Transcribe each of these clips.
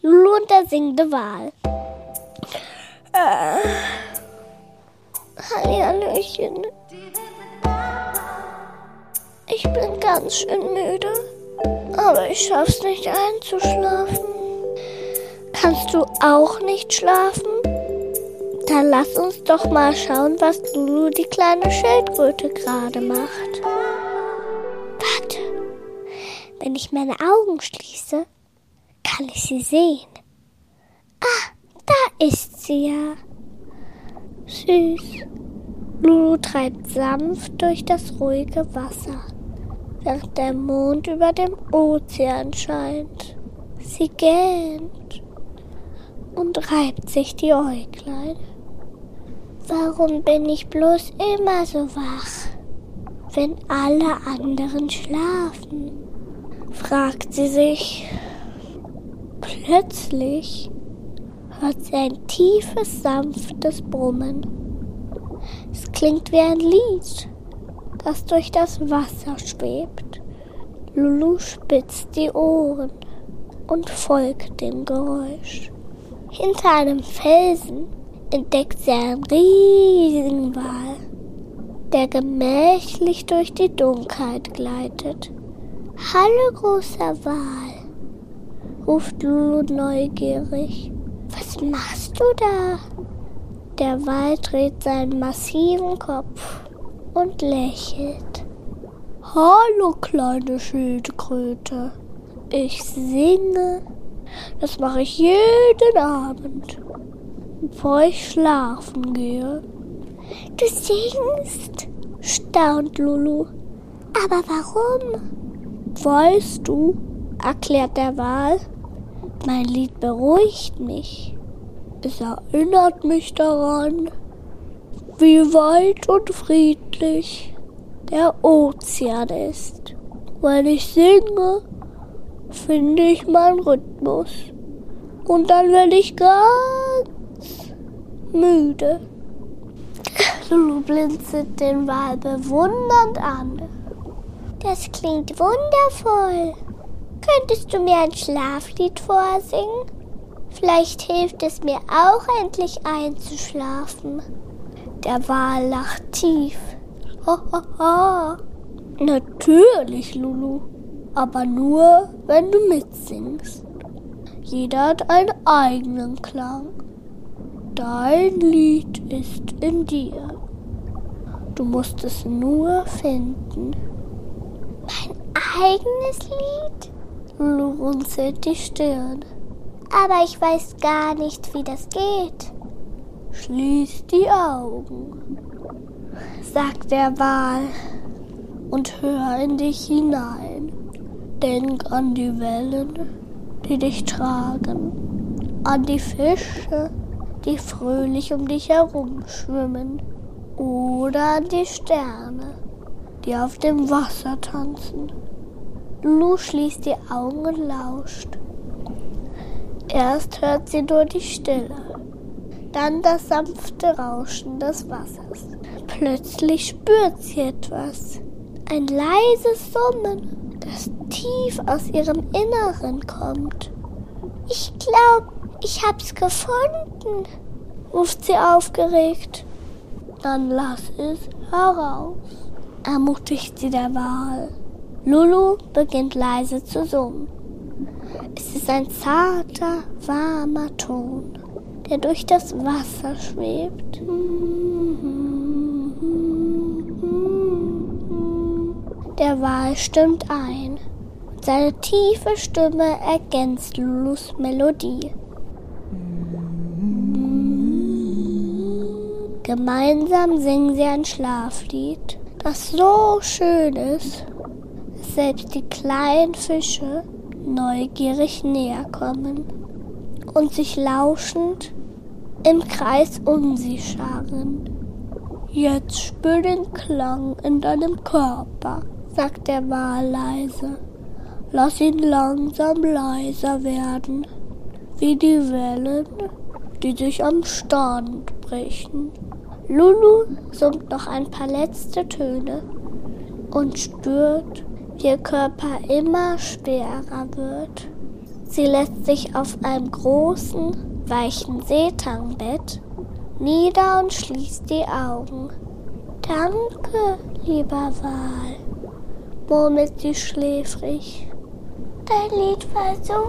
Lulu und der singende Wal. Hallihallöchen. Ich bin ganz schön müde, aber ich schaff's nicht einzuschlafen. Kannst du auch nicht schlafen? Dann lass uns doch mal schauen, was Lulu, die kleine Schildkröte, gerade macht. Warte, wenn ich meine Augen schließe, kann ich sie sehen. Ah, da ist sie ja. Süß. Lulu treibt sanft durch das ruhige Wasser, während der Mond über dem Ozean scheint. Sie gähnt und reibt sich die Äuglein. Warum bin ich bloß immer so wach, wenn alle anderen schlafen? Fragt sie sich. Plötzlich hört sie ein tiefes, sanftes Brummen. Es klingt wie ein Lied, das durch das Wasser schwebt. Lulu spitzt die Ohren und folgt dem Geräusch. Hinter einem Felsen entdeckt sie einen riesigen Wal, der gemächlich durch die Dunkelheit gleitet. »Hallo, großer Wal«, ruft Lulu neugierig. »Was machst du da?« Der Wal dreht seinen massiven Kopf und lächelt. »Hallo, kleine Schildkröte. Ich singe. Das mache ich jeden Abend, bevor ich schlafen gehe.« »Du singst?«, staunt Lulu. »Aber warum?« »Weißt du«, erklärt der Wal, »mein Lied beruhigt mich. Es erinnert mich daran, wie weit und friedlich der Ozean ist. Wenn ich singe, finde ich meinen Rhythmus. Und dann werde ich ganz müde.« Lulu blinzelt den Wal bewundernd an. »Das klingt wundervoll. Könntest du mir ein Schlaflied vorsingen? Vielleicht hilft es mir auch endlich einzuschlafen.« Der Wal lacht tief. »Hahaha. Natürlich, Lulu. Aber nur, wenn du mitsingst. Jeder hat einen eigenen Klang. Dein Lied ist in dir. Du musst es nur finden.« »Mein eigenes Lied?« Lulu runzelt die Stirn. »Aber ich weiß gar nicht, wie das geht.« »Schließ die Augen«, sagt der Wal, »und hör in dich hinein. Denk an die Wellen, die dich tragen, an die Fische, die fröhlich um dich herum schwimmen, oder an die Sterne, die auf dem Wasser tanzen.« Lulu schließt die Augen und lauscht. Erst hört sie nur die Stille, dann das sanfte Rauschen des Wassers. Plötzlich spürt sie etwas, ein leises Summen, das tief aus ihrem Inneren kommt. »Ich glaube, ich hab's gefunden«, ruft sie aufgeregt. »Dann lass es heraus«, ermutigt sie der Wal. Lulu beginnt leise zu summen. Es ist ein zarter, warmer Ton, der durch das Wasser schwebt. Der Wal stimmt ein. Seine tiefe Stimme ergänzt Lulus Melodie. Gemeinsam singen sie ein Schlaflied, das so schön ist, dass selbst die kleinen Fische neugierig näher kommen und sich lauschend im Kreis um sie scharen. »Jetzt spür den Klang in deinem Körper«, sagt der Wal leise. »Lass ihn langsam leiser werden, wie die Wellen, die sich am Strand brechen.« Lulu summt noch ein paar letzte Töne und spürt, wie ihr Körper immer schwerer wird. Sie lässt sich auf einem großen, weichen Seetangbett nieder und schließt die Augen. Danke, lieber Wal, murmelt sie schläfrig. Dein Lied war so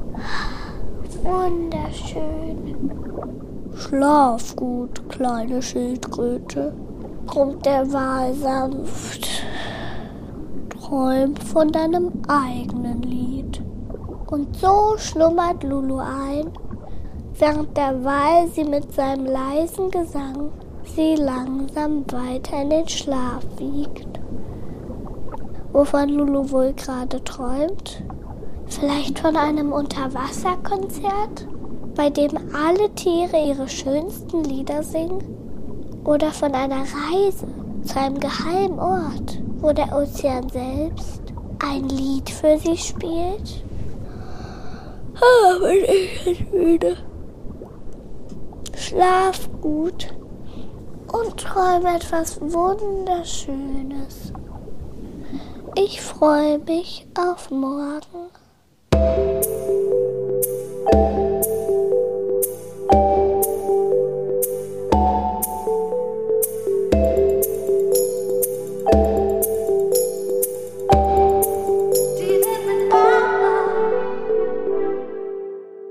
wunderschön. Schlaf gut, kleine Schildkröte, brummt der Wal sanft. Träum von deinem eigenen Lied. Und so schlummert Lulu ein, während der Wal sie mit seinem leisen Gesang sie langsam weiter in den Schlaf wiegt. Wovon Lulu wohl gerade träumt? Vielleicht von einem Unterwasserkonzert, bei dem alle Tiere ihre schönsten Lieder singen? Oder von einer Reise zu einem geheimen Ort, wo der Ozean selbst ein Lied für sie spielt? Bin ich jetzt müde. Schlaf gut und träum etwas Wunderschönes. Ich freue mich auf morgen.